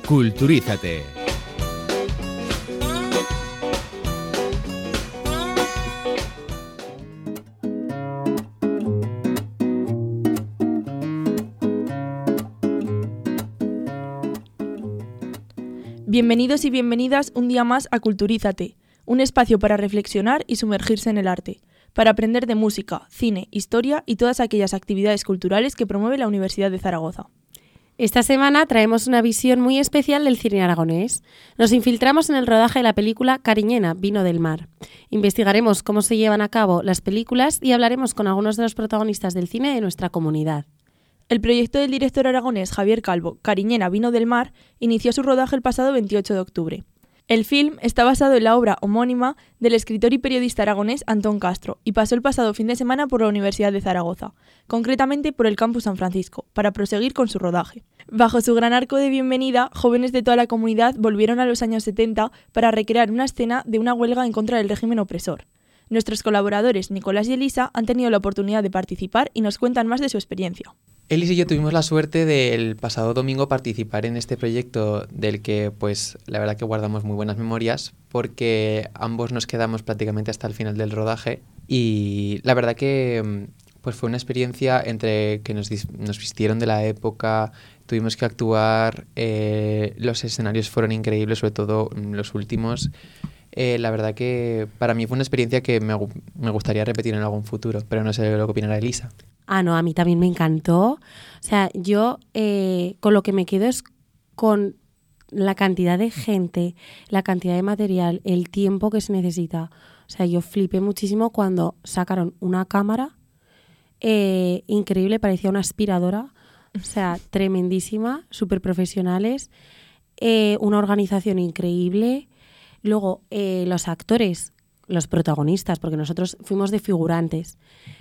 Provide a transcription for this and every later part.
Culturízate. Bienvenidos y bienvenidas un día más a Culturízate, un espacio para reflexionar y sumergirse en el arte, para aprender de música, cine, historia y todas aquellas actividades culturales que promueve la Universidad de Zaragoza. Esta semana traemos una visión muy especial del cine aragonés. Nos infiltramos en el rodaje de la película Cariñena, Vino del Mar. Investigaremos cómo se llevan a cabo las películas y hablaremos con algunos de los protagonistas del cine de nuestra comunidad. El proyecto del director aragonés Javier Calvo, Cariñena, Vino del Mar, inició su rodaje el pasado 28 de octubre. El film está basado en la obra homónima del escritor y periodista aragonés Antón Castro y pasó el pasado fin de semana por la Universidad de Zaragoza, concretamente por el Campus San Francisco, para proseguir con su rodaje. Bajo su gran arco de bienvenida, jóvenes de toda la comunidad volvieron a los años 70 para recrear una escena de una huelga en contra del régimen opresor. Nuestros colaboradores Nicolás y Elisa han tenido la oportunidad de participar y nos cuentan más de su experiencia. Elis y yo tuvimos la suerte del pasado domingo participar en este proyecto del que, pues, la verdad que guardamos muy buenas memorias porque ambos nos quedamos prácticamente hasta el final del rodaje y la verdad que pues fue una experiencia entre que nos vistieron de la época, tuvimos que actuar, los escenarios fueron increíbles, sobre todo los últimos. La verdad que para mí fue una experiencia que me gustaría repetir en algún futuro, pero no sé lo que opinará Elisa. Ah, no, a mí también me encantó. O sea, yo con lo que me quedo es con la cantidad de gente, la cantidad de material, el tiempo que se necesita. O sea, yo flipé muchísimo cuando sacaron una cámara increíble, parecía una aspiradora. O sea, tremendísima, súper profesionales, una organización increíble. Luego, los actores, los protagonistas, porque nosotros fuimos de figurantes,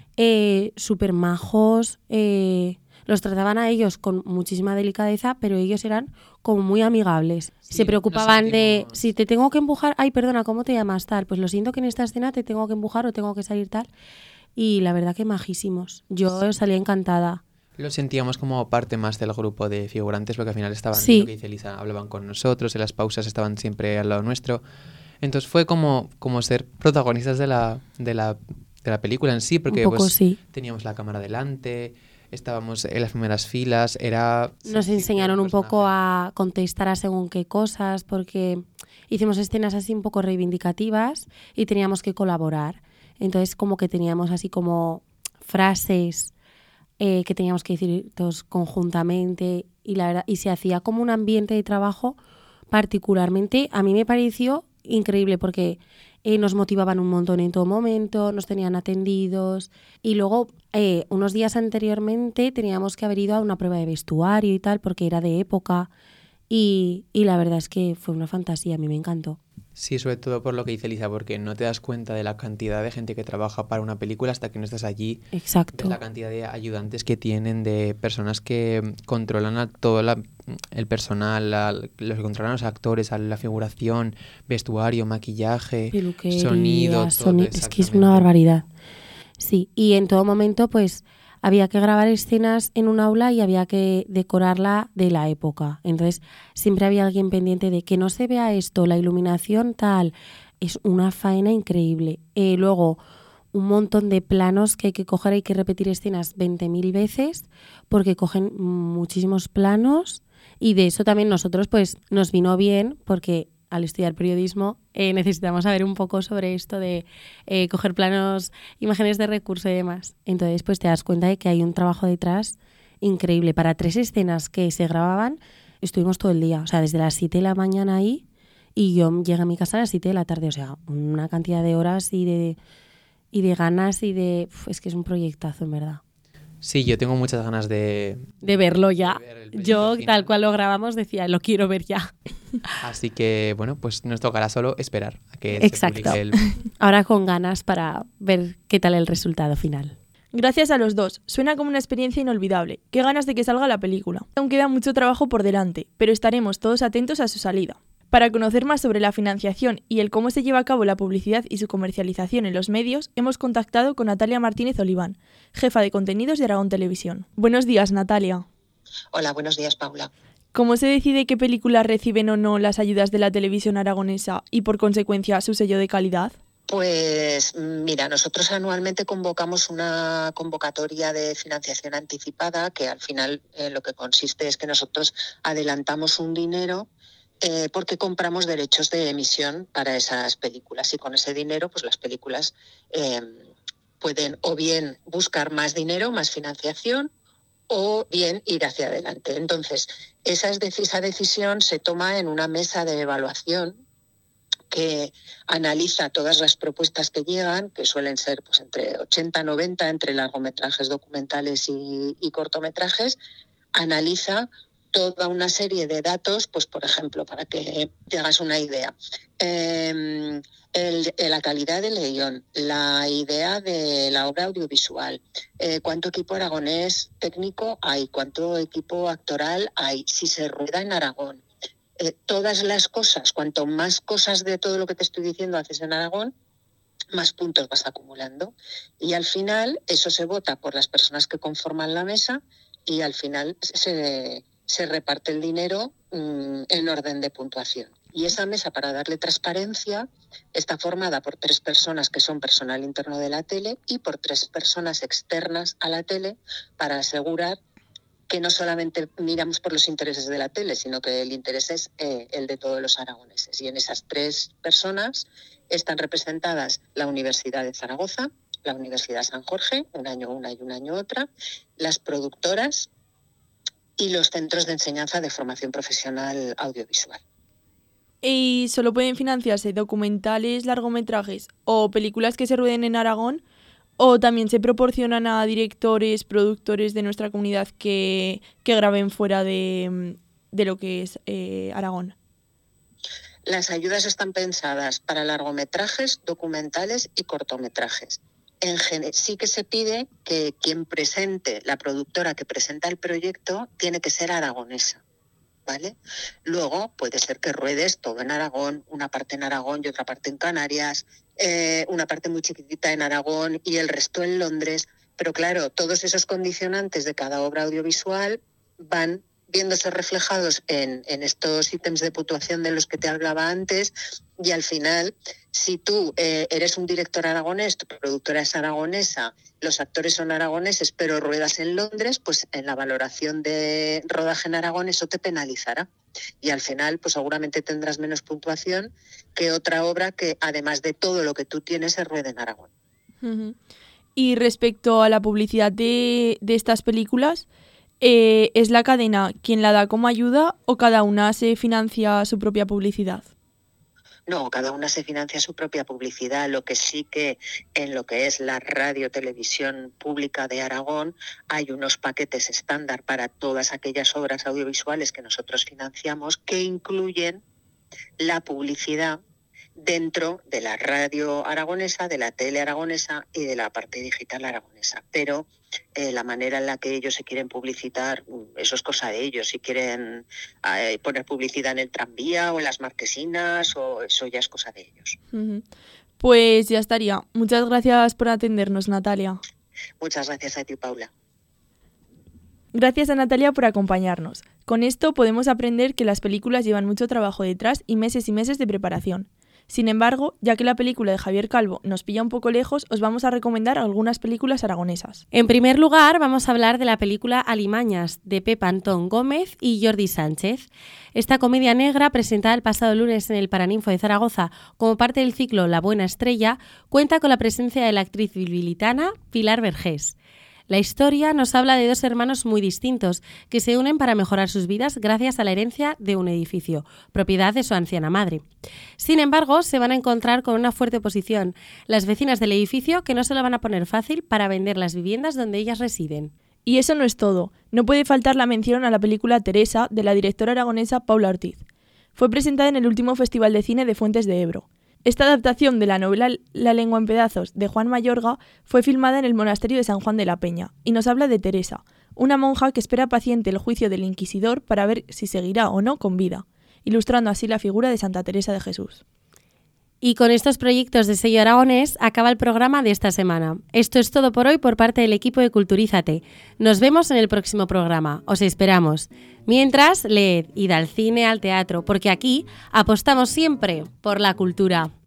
súper majos, los trataban a ellos con muchísima delicadeza, pero ellos eran como muy amigables. Sí, se preocupaban de, si te tengo que empujar, ay, perdona, ¿cómo te llamas? Tal, pues lo siento que en esta escena te tengo que empujar o tengo que salir tal. Y la verdad que majísimos. Yo salí encantada. Lo sentíamos como parte más del grupo de figurantes, porque al final estaban, sí, lo que dice Elisa, hablaban con nosotros, en las pausas estaban siempre al lado nuestro. Entonces fue como ser protagonistas de la película en sí, porque poco, pues, sí, teníamos la cámara delante, estábamos en las primeras filas, nos enseñaron un poco a contestar a según qué cosas, porque hicimos escenas así un poco reivindicativas y teníamos que colaborar. Entonces como que teníamos así como frases que teníamos que decir todos conjuntamente y la verdad, y se hacía como un ambiente de trabajo particularmente, a mí me pareció increíble porque nos motivaban un montón en todo momento, nos tenían atendidos y luego unos días anteriormente teníamos que haber ido a una prueba de vestuario y tal porque era de época y la verdad es que fue una fantasía, a mí me encantó. Sí, sobre todo por lo que dice Elisa, porque no te das cuenta de la cantidad de gente que trabaja para una película hasta que no estás allí. Exacto. Ves la cantidad de ayudantes que tienen, de personas que controlan a todo el personal, los que controlan a los actores, a la figuración, vestuario, maquillaje, peluquería, sonido, todo. Es que es una barbaridad. Sí, y en todo momento pues había que grabar escenas en un aula y había que decorarla de la época. Entonces siempre había alguien pendiente de que no se vea esto, la iluminación tal. Es una faena increíble. Luego un montón de planos que hay que coger, hay que repetir escenas 20.000 veces porque cogen muchísimos planos y de eso también nosotros pues nos vino bien porque al estudiar periodismo necesitamos saber un poco sobre esto de coger planos, imágenes de recurso y demás. Entonces pues te das cuenta de que hay un trabajo detrás increíble. Para 3 escenas que se grababan estuvimos todo el día, o sea, desde las 7 de la mañana ahí y yo llegué a mi casa a las 7 de la tarde, o sea, una cantidad de horas y de ganas y de... es que es un proyectazo, en verdad. Sí, yo tengo muchas ganas de verlo ya. De ver yo, final. Tal cual lo grabamos, decía, lo quiero ver ya. Así que, bueno, pues nos tocará solo esperar a que exacto. se publique Ahora con ganas para ver qué tal el resultado final. Gracias a los dos, suena como una experiencia inolvidable. Qué ganas de que salga la película. Aún queda mucho trabajo por delante, pero estaremos todos atentos a su salida. Para conocer más sobre la financiación y el cómo se lleva a cabo la publicidad y su comercialización en los medios, hemos contactado con Natalia Martínez Oliván, jefa de contenidos de Aragón Televisión. Buenos días, Natalia. Hola, buenos días, Paula. ¿Cómo se decide qué películas reciben o no las ayudas de la televisión aragonesa y por consecuencia su sello de calidad? Pues mira, nosotros anualmente convocamos una convocatoria de financiación anticipada que al final lo que consiste es que nosotros adelantamos un dinero porque compramos derechos de emisión para esas películas y con ese dinero pues las películas pueden o bien buscar más dinero, más financiación o bien ir hacia adelante. Entonces, esa decisión se toma en una mesa de evaluación que analiza todas las propuestas que llegan, que suelen ser pues, entre 80 y 90, entre largometrajes, documentales y cortometrajes, analiza toda una serie de datos, pues por ejemplo, para que te hagas una idea. La calidad del guión, la idea de la obra audiovisual, cuánto equipo aragonés técnico hay, cuánto equipo actoral hay, si se rueda en Aragón. Todas las cosas, cuanto más cosas de todo lo que te estoy diciendo haces en Aragón, más puntos vas acumulando. Y al final eso se vota por las personas que conforman la mesa y al final se reparte el dinero en orden de puntuación. Y esa mesa, para darle transparencia, está formada por 3 personas que son personal interno de la tele y por 3 personas externas a la tele para asegurar que no solamente miramos por los intereses de la tele, sino que el interés es el de todos los aragoneses. Y en esas 3 personas están representadas la Universidad de Zaragoza, la Universidad San Jorge, un año una y un año otra, las productoras y los centros de enseñanza de formación profesional audiovisual. ¿Y solo pueden financiarse documentales, largometrajes o películas que se rueden en Aragón? ¿O también se proporcionan a directores, productores de nuestra comunidad que graben fuera de lo que es Aragón? Las ayudas están pensadas para largometrajes, documentales y cortometrajes. Sí que se pide que quien presente, la productora que presenta el proyecto, tiene que ser aragonesa, ¿vale? Luego puede ser que ruedes todo en Aragón, una parte en Aragón y otra parte en Canarias, una parte muy chiquitita en Aragón y el resto en Londres. Pero claro, todos esos condicionantes de cada obra audiovisual van viéndose reflejados en estos ítems de puntuación de los que te hablaba antes y al final, si tú eres un director aragonés, tu productora es aragonesa, los actores son aragoneses, pero ruedas en Londres, pues en la valoración de rodaje en Aragón eso te penalizará. Y al final, pues seguramente tendrás menos puntuación que otra obra que, además de todo lo que tú tienes, se ruede en Aragón. Uh-huh. Y respecto a la publicidad de estas películas, ¿es la cadena quien la da como ayuda o cada una se financia su propia publicidad? No, cada una se financia su propia publicidad. Lo que sí que en lo que es la radio-televisión pública de Aragón hay unos paquetes estándar para todas aquellas obras audiovisuales que nosotros financiamos que incluyen la publicidad dentro de la radio aragonesa, de la tele aragonesa y de la parte digital aragonesa. Pero la manera en la que ellos se quieren publicitar, eso es cosa de ellos. Si quieren poner publicidad en el tranvía o en las marquesinas, o eso ya es cosa de ellos. Uh-huh. Pues ya estaría. Muchas gracias por atendernos, Natalia. Muchas gracias a ti, Paula. Gracias a Natalia por acompañarnos. Con esto podemos aprender que las películas llevan mucho trabajo detrás y meses de preparación. Sin embargo, ya que la película de Javier Calvo nos pilla un poco lejos, os vamos a recomendar algunas películas aragonesas. En primer lugar, vamos a hablar de la película Alimañas, de Pepa Antón Gómez y Jordi Sánchez. Esta comedia negra, presentada el pasado lunes en el Paraninfo de Zaragoza como parte del ciclo La Buena Estrella, cuenta con la presencia de la actriz bilbilitana Pilar Vergés. La historia nos habla de 2 hermanos muy distintos que se unen para mejorar sus vidas gracias a la herencia de un edificio, propiedad de su anciana madre. Sin embargo, se van a encontrar con una fuerte oposición, las vecinas del edificio que no se lo van a poner fácil para vender las viviendas donde ellas residen. Y eso no es todo. No puede faltar la mención a la película Teresa, de la directora aragonesa Paula Ortiz. Fue presentada en el último Festival de Cine de Fuentes de Ebro. Esta adaptación de la novela La lengua en pedazos de Juan Mayorga fue filmada en el monasterio de San Juan de la Peña y nos habla de Teresa, una monja que espera paciente el juicio del inquisidor para ver si seguirá o no con vida, ilustrando así la figura de Santa Teresa de Jesús. Y con estos proyectos de sello aragonés acaba el programa de esta semana. Esto es todo por hoy por parte del equipo de Culturízate. Nos vemos en el próximo programa. Os esperamos. Mientras, leed, id al cine, al teatro, porque aquí apostamos siempre por la cultura.